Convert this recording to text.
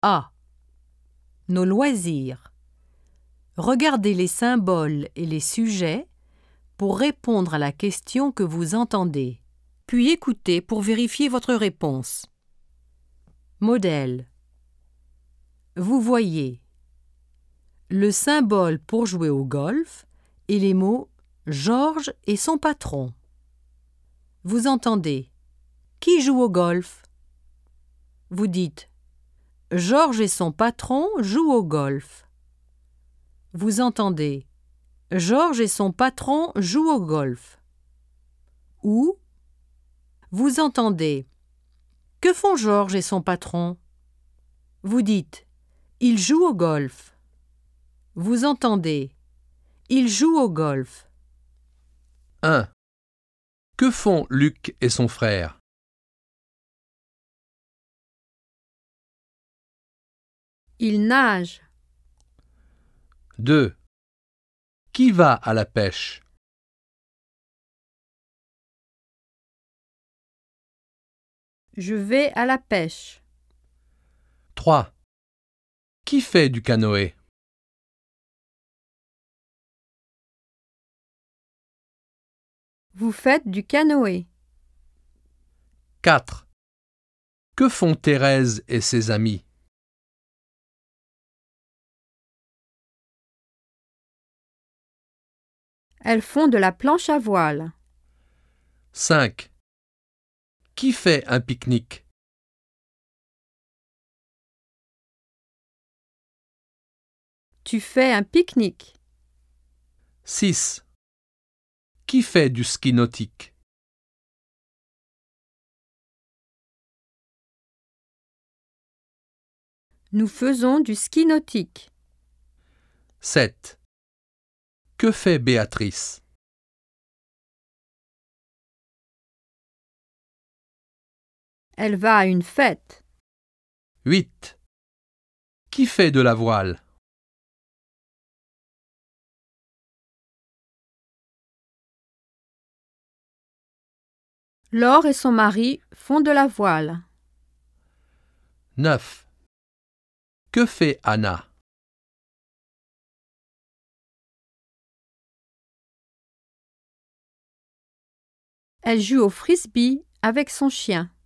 A. Nos loisirs. Regardez les symboles et les sujets pour répondre à la question que vous entendez, puis écoutez pour vérifier votre réponse. Modèle. Vous voyez le symbole pour jouer au golf et les mots « Georges et son patron ». Vous entendez « Qui joue au golf ?» Vous dites « Georges et son patron jouent au golf ». Vous entendez « Georges et son patron jouent au golf ». Ou vous entendez « Que font Georges et son patron ?» Vous dites « Ils jouent au golf ». Vous entendez « Ils jouent au golf ». 1. Que font Luc et son frère? Ils nagent. 2. Qui va à la pêche? Je vais à la pêche. 3. Qui fait du canoë? Vous faites du canoë. 4. Que font Thérèse et ses amis? Elles font de la planche à voile. 5. Qui fait un pique-nique? Tu fais un pique-nique. 6. Qui fait du ski nautique? Nous faisons du ski nautique. 7. Que fait Béatrice? Elle va à une fête. 8. Qui fait de la voile? Laure et son mari font de la voile. 9. Que fait Anna? Elle joue au frisbee avec son chien.